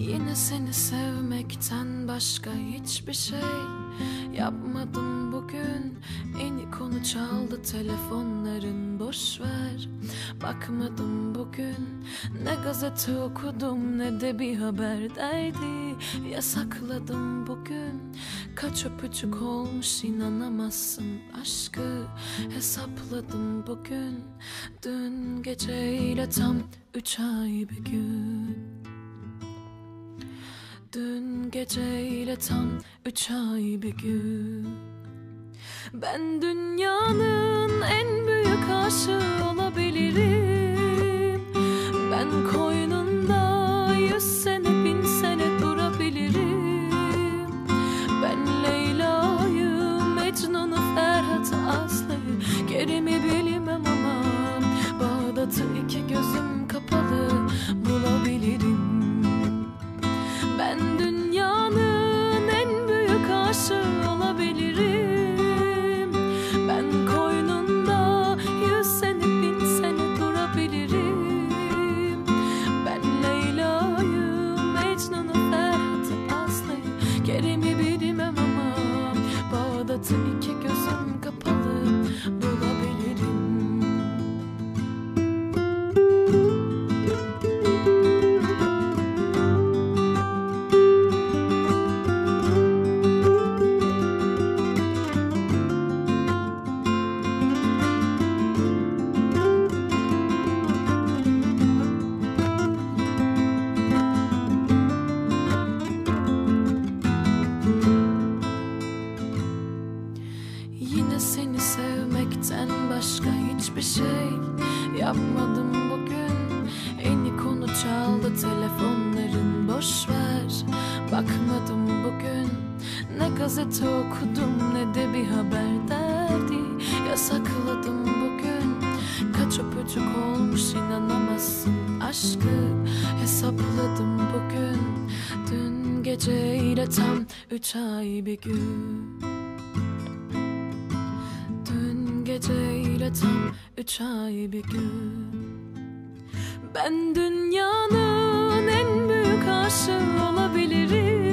Yine seni sevmekten başka hiçbir şey yapmadım bugün. En konu çaldı telefonların, boş ver. Bakmadım bugün. Ne gazete okudum ne de bir haber derdi. Yasakladım bugün. Kaç öpücük olmuş inanamazsın, aşkı hesapladım bugün. Dün geceyle tam 3 ay bir gün. Dün geceyle tam 3 ay bir gün. Ben dünyanın en büyük aşığı olabilirim. Ben koynunda 100 sene 1000 sene durabilirim. Ben Leyla'yı, Mecnun'u, Ferhat'ı, Aslı'yı, Kerim'i bilmem ama Bağdat'ı iki gözüm kapalı bulabilirim. Ben dünyanın en büyük aşığı olabilirim. Ben koynunda 100 sene 1000 sene durabilirim. Ben Leyla'yı, Mecnun'u, Ferhat'ı, Aslı'yı, Kerim'i bilmem ama Bağdat'ı iki gözüm kapalı bulabilirim. Yine seni sevmekten başka hiçbir şey yapmadım bugün. En konu çaldı telefonların, boş ver. Bakmadım bugün. Ne gazete okudum ne de bir haber derdi. Yasakladım bugün. Kaç öpücük olmuş inanamazsın, aşkı hesapladım bugün. Dün geceyle tam 3 ay bir gün. Dün geceyle tam 3 ay bir gün. Ben dünyanın en büyük aşığı olabilirim.